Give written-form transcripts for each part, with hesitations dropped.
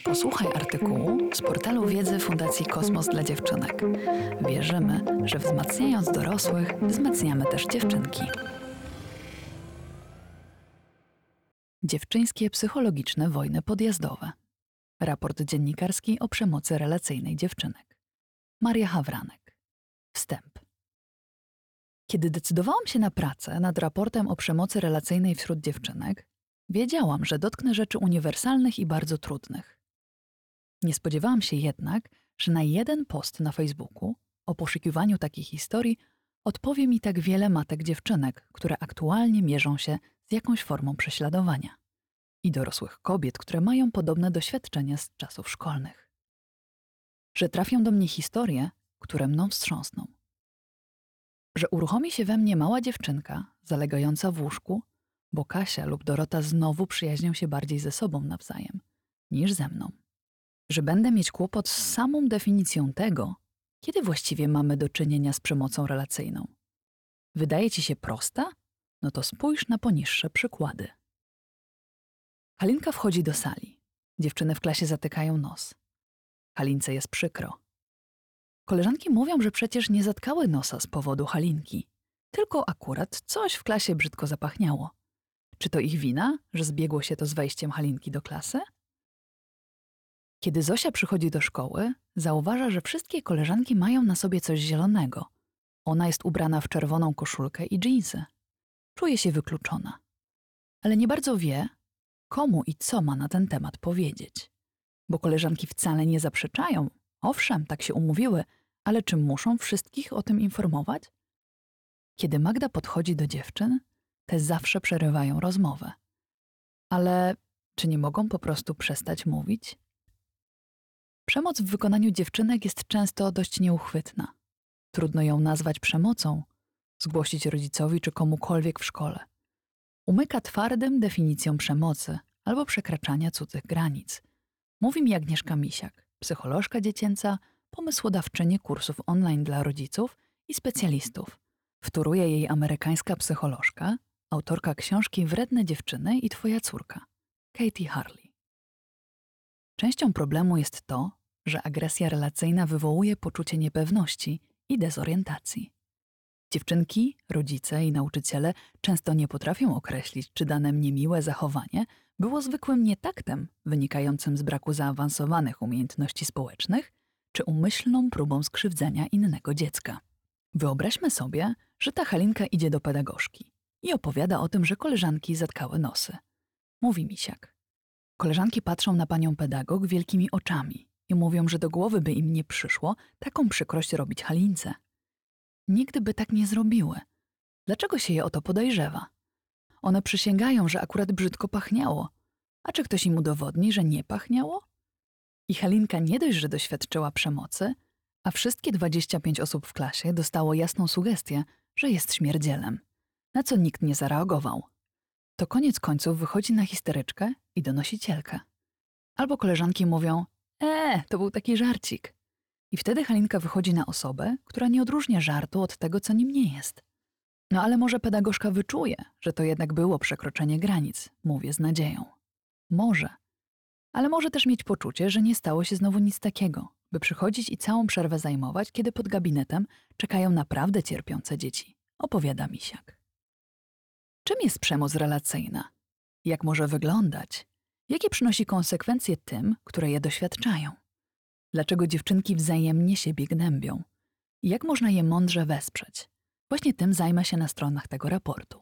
Posłuchaj artykułu z portalu wiedzy Fundacji Kosmos dla Dziewczynek. Wierzymy, że wzmacniając dorosłych, wzmacniamy też dziewczynki. Dziewczyńskie psychologiczne wojny podjazdowe. Raport dziennikarski o przemocy relacyjnej dziewczynek. Maria Hawranek. Wstęp. Kiedy decydowałam się na pracę nad raportem o przemocy relacyjnej wśród dziewczynek, wiedziałam, że dotknę rzeczy uniwersalnych i bardzo trudnych. Nie spodziewałam się jednak, że na jeden post na Facebooku o poszukiwaniu takiej historii odpowie mi tak wiele matek dziewczynek, które aktualnie mierzą się z jakąś formą prześladowania, i dorosłych kobiet, które mają podobne doświadczenia z czasów szkolnych. Że trafią do mnie historie, które mną wstrząsną. Że uruchomi się we mnie mała dziewczynka zalegająca w łóżku, bo Kasia lub Dorota znowu przyjaźnią się bardziej ze sobą nawzajem niż ze mną. Że będę mieć kłopot z samą definicją tego, kiedy właściwie mamy do czynienia z przemocą relacyjną. Wydaje ci się prosta? No to spójrz na poniższe przykłady. Halinka wchodzi do sali. Dziewczyny w klasie zatykają nos. Halince jest przykro. Koleżanki mówią, że przecież nie zatkały nosa z powodu Halinki, tylko akurat coś w klasie brzydko zapachniało. Czy to ich wina, że zbiegło się to z wejściem Halinki do klasy? Kiedy Zosia przychodzi do szkoły, zauważa, że wszystkie koleżanki mają na sobie coś zielonego. Ona jest ubrana w czerwoną koszulkę i dżinsy. Czuje się wykluczona. Ale nie bardzo wie, komu i co ma na ten temat powiedzieć. Bo koleżanki wcale nie zaprzeczają. Owszem, tak się umówiły, ale czy muszą wszystkich o tym informować? Kiedy Magda podchodzi do dziewczyn, te zawsze przerywają rozmowę. Ale czy nie mogą po prostu przestać mówić? Przemoc w wykonaniu dziewczynek jest często dość nieuchwytna. Trudno ją nazwać przemocą, zgłosić rodzicowi czy komukolwiek w szkole. Umyka twardym definicjom przemocy albo przekraczania cudzych granic. Mówi mi Agnieszka Misiak, psycholożka dziecięca, pomysłodawczyni kursów online dla rodziców i specjalistów. Wtóruje jej amerykańska psycholożka, autorka książki Wredne dziewczyny i twoja córka, Katie Harley. Częścią problemu jest to, że agresja relacyjna wywołuje poczucie niepewności i dezorientacji. Dziewczynki, rodzice i nauczyciele często nie potrafią określić, czy dane niemiłe zachowanie było zwykłym nietaktem wynikającym z braku zaawansowanych umiejętności społecznych, czy umyślną próbą skrzywdzenia innego dziecka. Wyobraźmy sobie, że ta Halinka idzie do pedagogzki i opowiada o tym, że koleżanki zatkały nosy. Mówi Misiak. Koleżanki patrzą na panią pedagog wielkimi oczami i mówią, że do głowy by im nie przyszło taką przykrość robić Halince. Nigdy by tak nie zrobiły. Dlaczego się je o to podejrzewa? One przysięgają, że akurat brzydko pachniało. A czy ktoś im udowodni, że nie pachniało? I Halinka nie dość, że doświadczyła przemocy, a wszystkie 25 osób w klasie dostało jasną sugestię, że jest śmierdzielem, na co nikt nie zareagował. To koniec końców wychodzi na histeryczkę i donosicielkę. Albo koleżanki mówią, to był taki żarcik. I wtedy Halinka wychodzi na osobę, która nie odróżnia żartu od tego, co nim nie jest. No ale może pedagogzka wyczuje, że to jednak było przekroczenie granic, mówię z nadzieją. Może. Ale może też mieć poczucie, że nie stało się znowu nic takiego, by przychodzić i całą przerwę zajmować, kiedy pod gabinetem czekają naprawdę cierpiące dzieci, opowiada Misiak. Czym jest przemoc relacyjna? Jak może wyglądać? Jakie przynosi konsekwencje tym, które je doświadczają? Dlaczego dziewczynki wzajemnie siebie gnębią? I jak można je mądrze wesprzeć? Właśnie tym zajmę się na stronach tego raportu.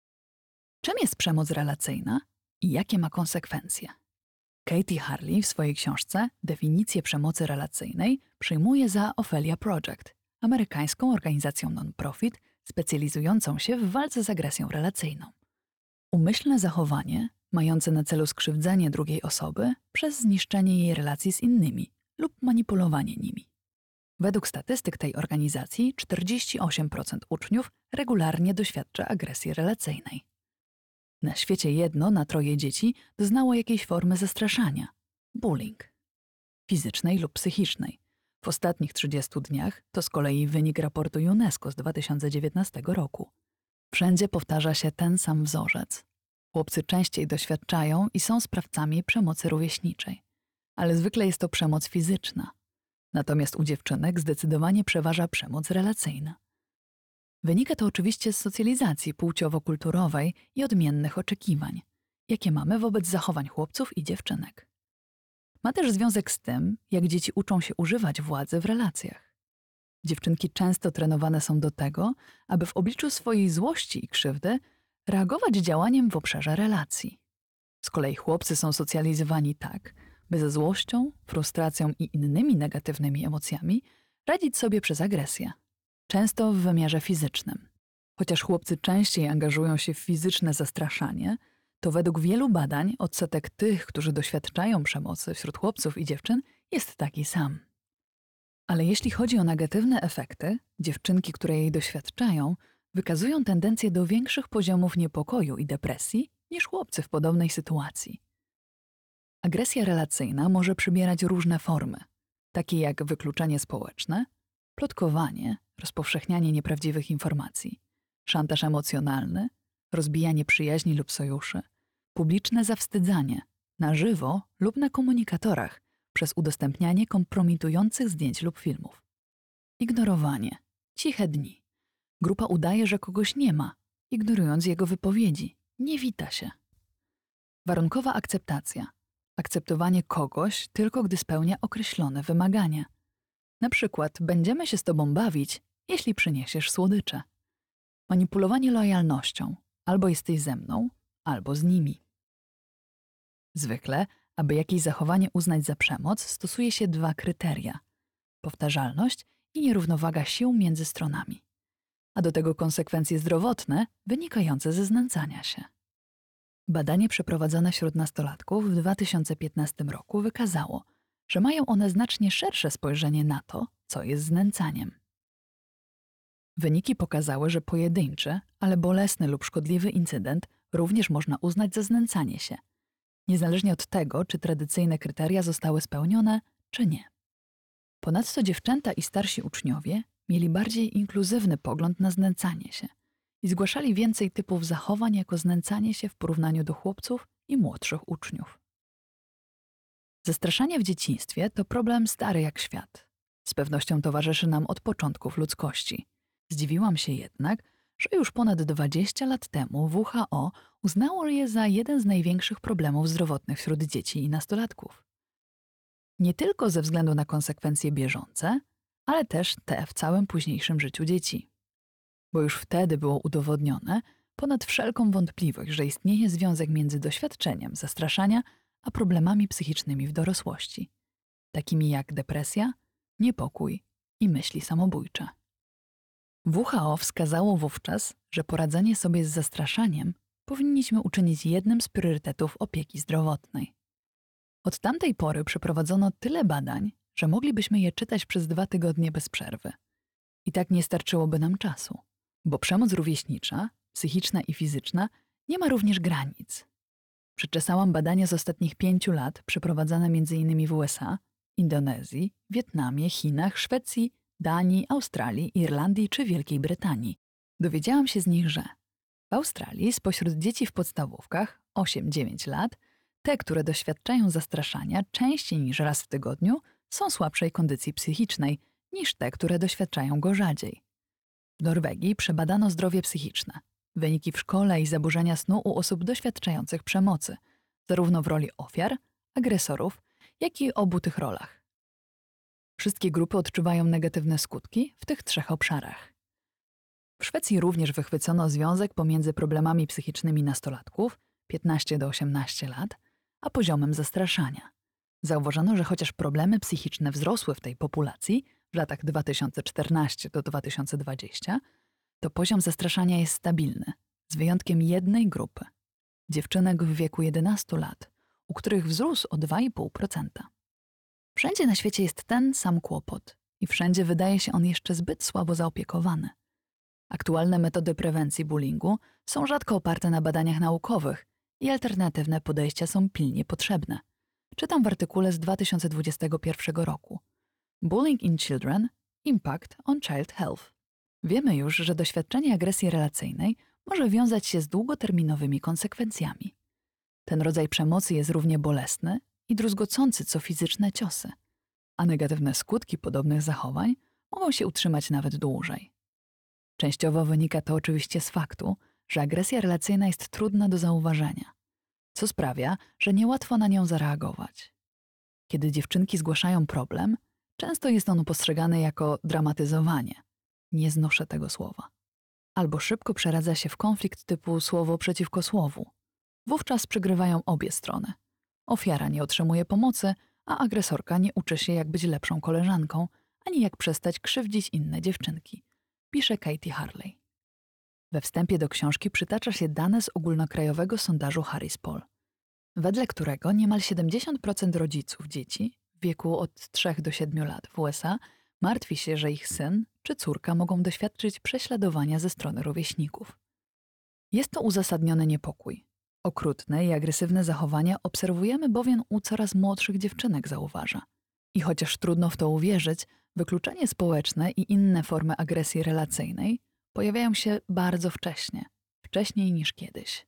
Czym jest przemoc relacyjna i jakie ma konsekwencje? Katie Harley w swojej książce Definicję przemocy relacyjnej przyjmuje za Ophelia Project, amerykańską organizacją non-profit specjalizującą się w walce z agresją relacyjną. Umyślne zachowanie mające na celu skrzywdzenie drugiej osoby przez zniszczenie jej relacji z innymi lub manipulowanie nimi. Według statystyk tej organizacji 48% uczniów regularnie doświadcza agresji relacyjnej. Na świecie 1 na 3 dzieci doznało jakiejś formy zastraszania, bullying, fizycznej lub psychicznej. W ostatnich 30 dniach to z kolei wynik raportu UNESCO z 2019 roku. Wszędzie powtarza się ten sam wzorzec. Chłopcy częściej doświadczają i są sprawcami przemocy rówieśniczej. ale zwykle jest to przemoc fizyczna. Natomiast u dziewczynek zdecydowanie przeważa przemoc relacyjna. Wynika to oczywiście z socjalizacji płciowo-kulturowej i odmiennych oczekiwań, jakie mamy wobec zachowań chłopców i dziewczynek. Ma też związek z tym, jak dzieci uczą się używać władzy w relacjach. Dziewczynki często trenowane są do tego, aby w obliczu swojej złości i krzywdy reagować działaniem w obszarze relacji. Z kolei chłopcy są socjalizowani tak, by ze złością, frustracją i innymi negatywnymi emocjami radzić sobie przez agresję, często w wymiarze fizycznym. Chociaż chłopcy częściej angażują się w fizyczne zastraszanie, to według wielu badań odsetek tych, którzy doświadczają przemocy wśród chłopców i dziewczyn, jest taki sam. Ale jeśli chodzi o negatywne efekty, dziewczynki, które jej doświadczają, wykazują tendencję do większych poziomów niepokoju i depresji niż chłopcy w podobnej sytuacji. Agresja relacyjna może przybierać różne formy, takie jak wykluczanie społeczne, plotkowanie, rozpowszechnianie nieprawdziwych informacji, szantaż emocjonalny, rozbijanie przyjaźni lub sojuszy, publiczne zawstydzanie, na żywo lub na komunikatorach przez udostępnianie kompromitujących zdjęć lub filmów. Ignorowanie, ciche dni. Grupa udaje, że kogoś nie ma, ignorując jego wypowiedzi, nie wita się. Warunkowa akceptacja. Akceptowanie kogoś tylko gdy spełnia określone wymagania. Na przykład będziemy się z tobą bawić, jeśli przyniesiesz słodycze. Manipulowanie lojalnością. Albo jesteś ze mną, albo z nimi. Zwykle, aby jakieś zachowanie uznać za przemoc, stosuje się 2 kryteria: powtarzalność i nierównowaga sił między stronami, a do tego konsekwencje zdrowotne wynikające ze znęcania się. Badanie przeprowadzone wśród nastolatków w 2015 roku wykazało, że mają one znacznie szersze spojrzenie na to, co jest znęcaniem. Wyniki pokazały, że pojedynczy, ale bolesny lub szkodliwy incydent również można uznać za znęcanie się, niezależnie od tego, czy tradycyjne kryteria zostały spełnione, czy nie. Ponadto dziewczęta i starsi uczniowie mieli bardziej inkluzywny pogląd na znęcanie się i zgłaszali więcej typów zachowań jako znęcanie się w porównaniu do chłopców i młodszych uczniów. Zastraszanie w dzieciństwie to problem stary jak świat. Z pewnością towarzyszy nam od początków ludzkości. Zdziwiłam się jednak, że już ponad 20 lat temu WHO uznało je za jeden z największych problemów zdrowotnych wśród dzieci i nastolatków. Nie tylko ze względu na konsekwencje bieżące, ale też te w całym późniejszym życiu dzieci. Bo już wtedy było udowodnione ponad wszelką wątpliwość, że istnieje związek między doświadczeniem zastraszania a problemami psychicznymi w dorosłości, takimi jak depresja, niepokój i myśli samobójcze. WHO wskazało wówczas, że poradzenie sobie z zastraszaniem powinniśmy uczynić jednym z priorytetów opieki zdrowotnej. Od tamtej pory przeprowadzono tyle badań, że moglibyśmy je czytać przez 2 tygodnie bez przerwy. I tak nie starczyłoby nam czasu, bo przemoc rówieśnicza, psychiczna i fizyczna nie ma również granic. Przeczesałam badania z ostatnich 5 lat przeprowadzane m.in. w USA, Indonezji, Wietnamie, Chinach, Szwecji, Danii, Australii, Irlandii czy Wielkiej Brytanii. Dowiedziałam się z nich, że w Australii spośród dzieci w podstawówkach 8-9 lat te, które doświadczają zastraszania częściej niż raz w tygodniu, są słabszej kondycji psychicznej niż te, które doświadczają go rzadziej. W Norwegii przebadano zdrowie psychiczne, wyniki w szkole i zaburzenia snu u osób doświadczających przemocy, zarówno w roli ofiar, agresorów, jak i obu tych rolach. Wszystkie grupy odczuwają negatywne skutki w tych 3 obszarach. W Szwecji również wychwycono związek pomiędzy problemami psychicznymi nastolatków 15 do 18 lat, a poziomem zastraszania. Zauważono, że chociaż problemy psychiczne wzrosły w tej populacji w latach 2014 do 2020, to poziom zastraszania jest stabilny, z wyjątkiem jednej grupy – dziewczynek w wieku 11 lat, u których wzrósł o 2,5%. Wszędzie na świecie jest ten sam kłopot i wszędzie wydaje się on jeszcze zbyt słabo zaopiekowany. Aktualne metody prewencji bullyingu są rzadko oparte na badaniach naukowych i alternatywne podejścia są pilnie potrzebne. Czytam w artykule z 2021 roku. Bullying in Children – Impact on Child Health. Wiemy już, że doświadczenie agresji relacyjnej może wiązać się z długoterminowymi konsekwencjami. Ten rodzaj przemocy jest równie bolesny, i druzgocący co fizyczne ciosy, a negatywne skutki podobnych zachowań mogą się utrzymać nawet dłużej. Częściowo wynika to oczywiście z faktu, że agresja relacyjna jest trudna do zauważenia, co sprawia, że niełatwo na nią zareagować. Kiedy dziewczynki zgłaszają problem, często jest on postrzegany jako dramatyzowanie. Nie znoszę tego słowa. Albo szybko przeradza się w konflikt typu słowo przeciwko słowu. Wówczas przegrywają obie strony. Ofiara nie otrzymuje pomocy, a agresorka nie uczy się, jak być lepszą koleżanką, ani jak przestać krzywdzić inne dziewczynki, pisze Katie Harley. We wstępie do książki przytacza się dane z ogólnokrajowego sondażu Harris Poll, wedle którego niemal 70% rodziców dzieci w wieku od 3 do 7 lat w USA martwi się, że ich syn czy córka mogą doświadczyć prześladowania ze strony rówieśników. Jest to uzasadniony niepokój. Okrutne i agresywne zachowania obserwujemy bowiem u coraz młodszych dziewczynek, zauważa. I chociaż trudno w to uwierzyć, wykluczenie społeczne i inne formy agresji relacyjnej pojawiają się bardzo wcześnie, wcześniej niż kiedyś.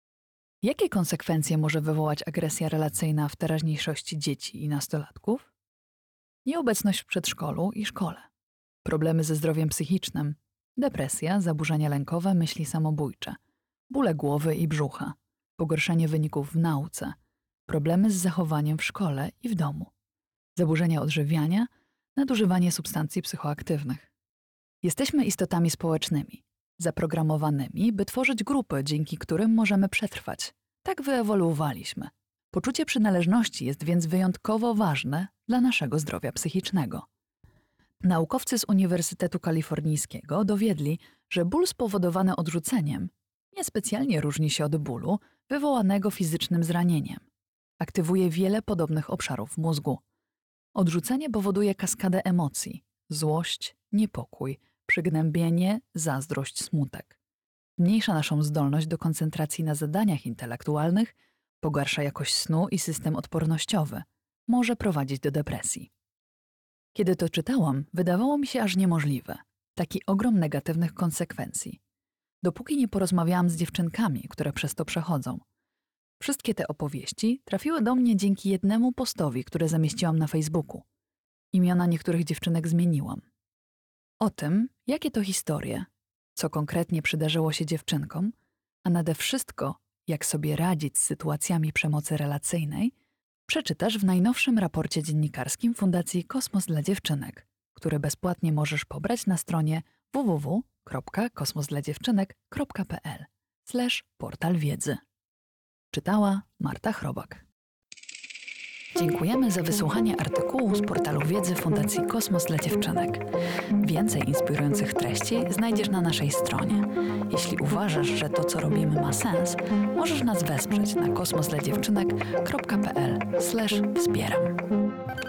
Jakie konsekwencje może wywołać agresja relacyjna w teraźniejszości dzieci i nastolatków? Nieobecność w przedszkolu i szkole, problemy ze zdrowiem psychicznym, depresja, zaburzenia lękowe, myśli samobójcze, bóle głowy i brzucha, pogorszenie wyników w nauce, problemy z zachowaniem w szkole i w domu, zaburzenia odżywiania, nadużywanie substancji psychoaktywnych. Jesteśmy istotami społecznymi, zaprogramowanymi, by tworzyć grupy, dzięki którym możemy przetrwać. Tak wyewoluowaliśmy. Poczucie przynależności jest więc wyjątkowo ważne dla naszego zdrowia psychicznego. Naukowcy z Uniwersytetu Kalifornijskiego dowiedli, że ból spowodowany odrzuceniem niespecjalnie różni się od bólu wywołanego fizycznym zranieniem. Aktywuje wiele podobnych obszarów w mózgu. Odrzucenie powoduje kaskadę emocji: złość, niepokój, przygnębienie, zazdrość, smutek. Zmniejsza naszą zdolność do koncentracji na zadaniach intelektualnych, pogarsza jakość snu i system odpornościowy. Może prowadzić do depresji. Kiedy to czytałam, wydawało mi się aż niemożliwe. Taki ogrom negatywnych konsekwencji. Dopóki nie porozmawiałam z dziewczynkami, które przez to przechodzą. Wszystkie te opowieści trafiły do mnie dzięki jednemu postowi, który zamieściłam na Facebooku. Imiona niektórych dziewczynek zmieniłam. O tym, jakie to historie, co konkretnie przydarzyło się dziewczynkom, a nade wszystko, jak sobie radzić z sytuacjami przemocy relacyjnej, przeczytasz w najnowszym raporcie dziennikarskim Fundacji Kosmos dla Dziewczynek, który bezpłatnie możesz pobrać na stronie www.kosmosdladziewczynek.pl/portal wiedzy. Czytała Marta Chrobak. Dziękujemy za wysłuchanie artykułu z portalu wiedzy Fundacji Kosmos dla Dziewczynek. Więcej inspirujących treści znajdziesz na naszej stronie. Jeśli uważasz, że to, co robimy, ma sens, możesz nas wesprzeć na kosmosdladziewczynek.pl/wspieram.